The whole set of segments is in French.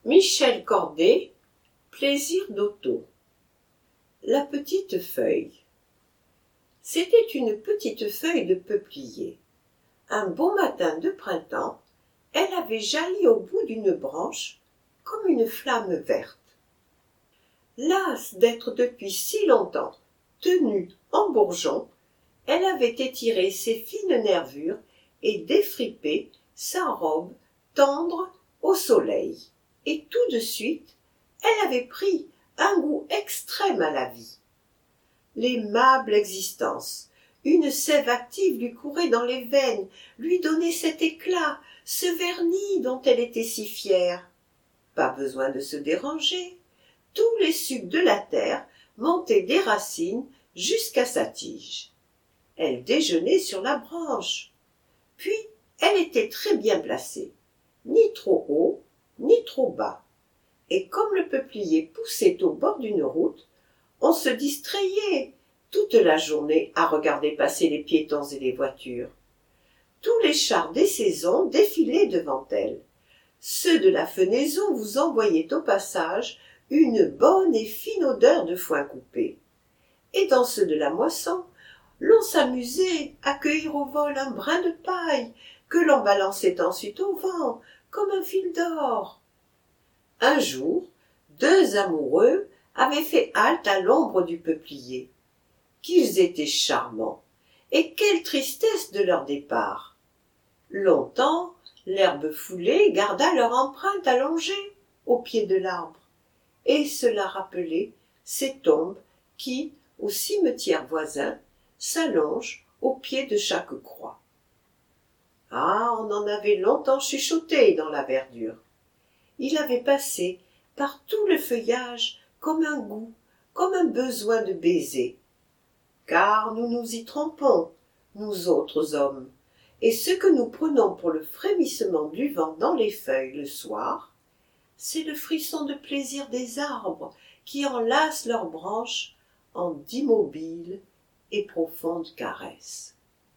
Michel Corday, Plaisir d'auto. La petite feuille. C'était une petite feuille de peuplier. Un beau matin de printemps, elle avait jailli au bout d'une branche comme une flamme verte. Lasse d'être depuis si longtemps tenue en bourgeon, elle avait étiré ses fines nervures et défripé sa robe tendre au soleil. Et tout de suite, elle avait pris un goût extrême à la vie. L'aimable existence, une sève active lui courait dans les veines, lui donnait cet éclat, ce vernis dont elle était si fière. Pas besoin de se déranger. Tous les sucs de la terre montaient des racines jusqu'à sa tige. Elle déjeunait sur la branche. Puis, elle était très bien placée, ni trop haut, ni trop bas. Et comme le peuplier poussait au bord d'une route, on se distrayait toute la journée à regarder passer les piétons et les voitures. Tous les chars des saisons défilaient devant elle. Ceux de la fenaison vous envoyaient au passage une bonne et fine odeur de foin coupé. Et dans ceux de la moisson, l'on s'amusait à cueillir au vol un brin de paille que l'on balançait ensuite au vent comme un fil d'or. Un jour, deux amoureux avaient fait halte à l'ombre du peuplier. Qu'ils étaient charmants, et quelle tristesse de leur départ! Longtemps, l'herbe foulée garda leur empreinte allongée au pied de l'arbre, et cela rappelait ces tombes qui, au cimetière voisin, s'allongent au pied de chaque croix. Ah, on en avait longtemps chuchoté dans la verdure. Il avait passé par tout le feuillage comme un goût, comme un besoin de baiser. Car nous nous y trompons, nous autres hommes, et ce que nous prenons pour le frémissement du vent dans les feuilles le soir, c'est le frisson de plaisir des arbres qui enlacent leurs branches en d'immobiles et profondes caresses.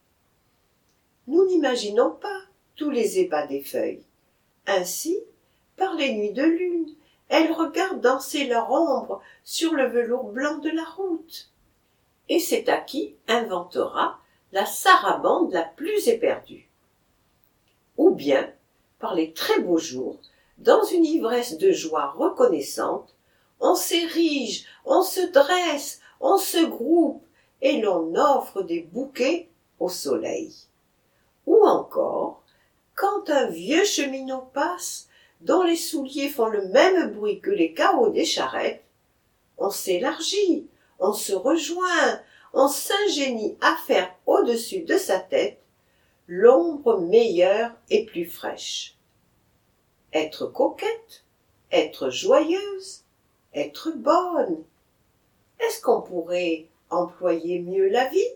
Nous n'imaginons pas tous les ébats des feuilles. Ainsi, par les nuits de lune, elles regardent danser leur ombre sur le velours blanc de la route. Et c'est à qui inventera la sarabande la plus éperdue. Ou bien, par les très beaux jours, dans une ivresse de joie reconnaissante, on s'érige, on se dresse, on se groupe, et l'on offre des bouquets au soleil. Ou encore, quand un vieux cheminot passe, dont les souliers font le même bruit que les cahots des charrettes, on s'élargit, on se rejoint, on s'ingénie à faire au-dessus de sa tête l'ombre meilleure et plus fraîche. Être coquette, être joyeuse, être bonne. Est-ce qu'on pourrait employer mieux la vie?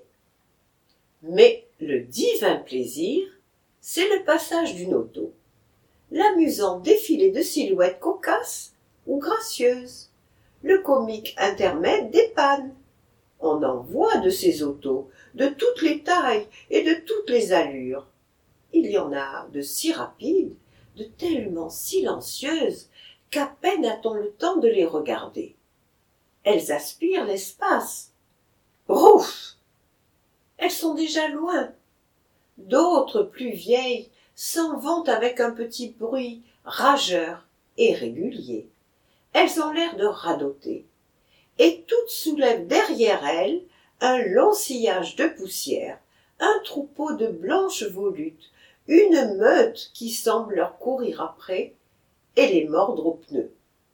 Mais le divin plaisir, c'est le passage d'une auto, l'amusant défilé de silhouettes cocasses ou gracieuses, le comique intermède des pannes. On en voit de ces autos, de toutes les tailles et de toutes les allures. Il y en a de si rapides, de tellement silencieuses, qu'à peine a-t-on le temps de les regarder. Elles aspirent l'espace. Rouf! Elles sont déjà loin. D'autres, plus vieilles, s'en vont avec un petit bruit rageur et régulier. Elles ont l'air de radoter. Et toutes soulèvent derrière elles un long sillage de poussière, un troupeau de blanches volutes, une meute qui semble leur courir après et les mordre aux pneus.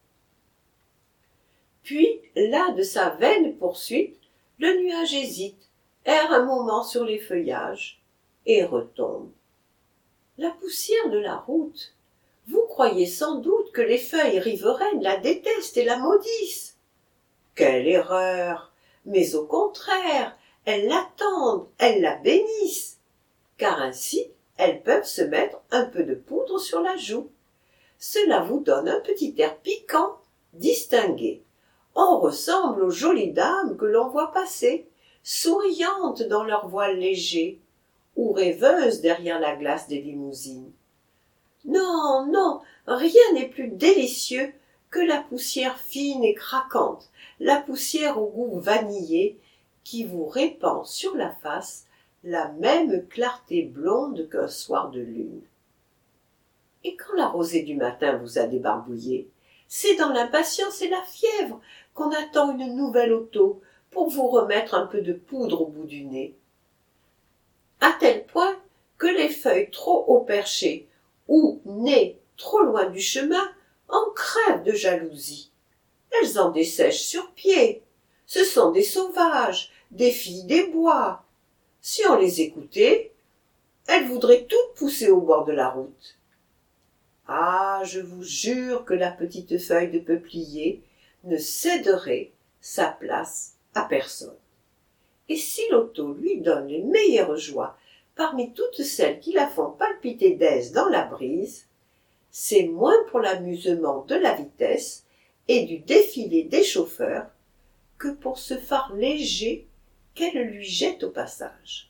Puis, là de sa vaine poursuite, le nuage hésite, erre un moment sur les feuillages et retombe. La poussière de la route, vous croyez sans doute que les feuilles riveraines la détestent et la maudissent. Quelle erreur! Mais au contraire, elles l'attendent, elles la bénissent, car ainsi elles peuvent se mettre un peu de poudre sur la joue. Cela vous donne un petit air piquant, distingué. On ressemble aux jolies dames que l'on voit passer, souriantes dans leur voile léger, ou rêveuses derrière la glace des limousines. Non, non, rien n'est plus délicieux que la poussière fine et craquante, la poussière au goût vanillé, qui vous répand sur la face la même clarté blonde qu'un soir de lune. Et quand la rosée du matin vous a débarbouillé, c'est dans l'impatience et la fièvre qu'on attend une nouvelle auto pour vous remettre un peu de poudre au bout du nez. À tel point que les feuilles trop haut perchées ou nées trop loin du chemin en crèvent de jalousie. Elles en dessèchent sur pied. Ce sont des sauvages, des filles des bois. Si on les écoutait, elles voudraient toutes pousser au bord de la route. Ah, je vous jure que la petite feuille de peuplier ne céderait sa place à personne. Et si l'auto lui donne les meilleures joies parmi toutes celles qui la font palpiter d'aise dans la brise, c'est moins pour l'amusement de la vitesse et du défilé des chauffeurs que pour ce phare léger qu'elle lui jette au passage.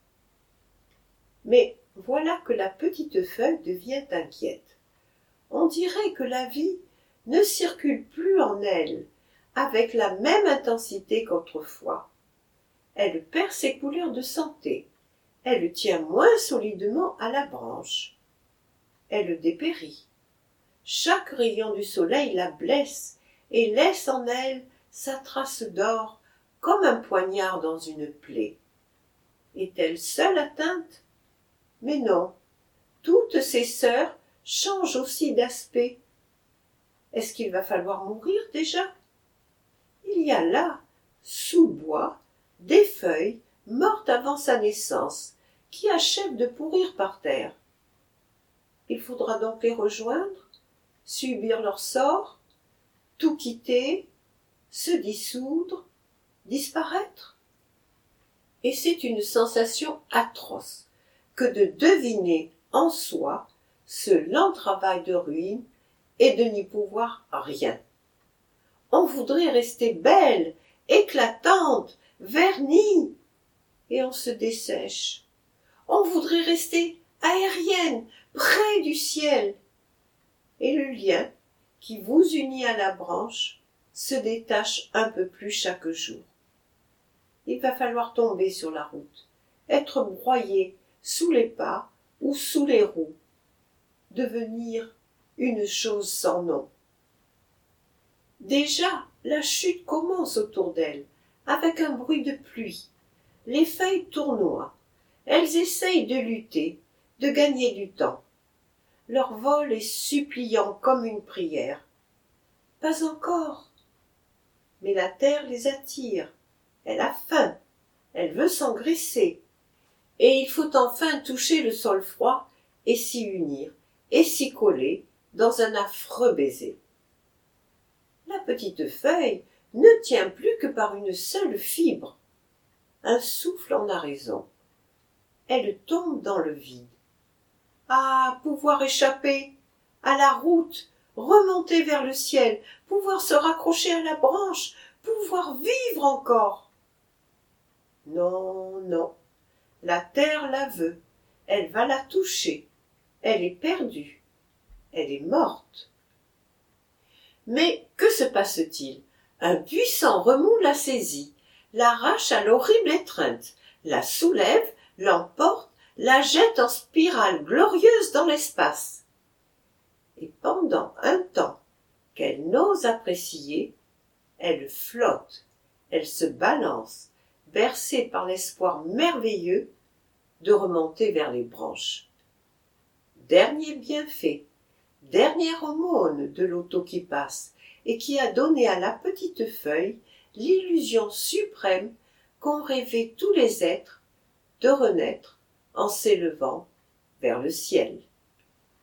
Mais voilà que la petite feuille devient inquiète. On dirait que la vie ne circule plus en elle avec la même intensité qu'autrefois. Elle perd ses couleurs de santé, elle tient moins solidement à la branche. Elle dépérit. Chaque rayon du soleil la blesse et laisse en elle sa trace d'or comme un poignard dans une plaie. Est-elle seule atteinte? Mais non, toutes ses sœurs changent aussi d'aspect. Est-ce qu'il va falloir mourir déjà? Il y a là, sous bois, des feuilles mortes avant sa naissance, qui achèvent de pourrir par terre. Il faudra donc les rejoindre, subir leur sort, tout quitter, se dissoudre, disparaître. Et c'est une sensation atroce que de deviner en soi ce lent travail de ruine et de n'y pouvoir rien. On voudrait rester belle, éclatante, vernie, et on se dessèche. On voudrait rester aérienne, près du ciel, et le lien qui vous unit à la branche se détache un peu plus chaque jour. Il va falloir tomber sur la route, être broyé sous les pas ou sous les roues, devenir une chose sans nom. Déjà, la chute commence autour d'elle, avec un bruit de pluie. Les feuilles tournoient. Elles essayent de lutter, de gagner du temps. Leur vol est suppliant comme une prière. Pas encore. Mais la terre les attire. Elle a faim. Elle veut s'engraisser. Et il faut enfin toucher le sol froid et s'y unir, et s'y coller dans un affreux baiser. La petite feuille ne tient plus que par une seule fibre. Un souffle en a raison. Elle tombe dans le vide. Ah, pouvoir échapper à la route, remonter vers le ciel, pouvoir se raccrocher à la branche, pouvoir vivre encore. Non, non, la terre la veut, elle va la toucher, elle est perdue, elle est morte. Mais que se passe-t-il? Un puissant remous la saisit, l'arrache à l'horrible étreinte, la soulève, l'emporte, la jette en spirale glorieuse dans l'espace. Et pendant un temps qu'elle n'ose apprécier, elle flotte, elle se balance, bercée par l'espoir merveilleux de remonter vers les branches. Dernier bienfait, dernière aumône de l'auto qui passe et qui a donné à la petite feuille l'illusion suprême qu'ont rêvé tous les êtres de renaître en s'élevant vers le ciel.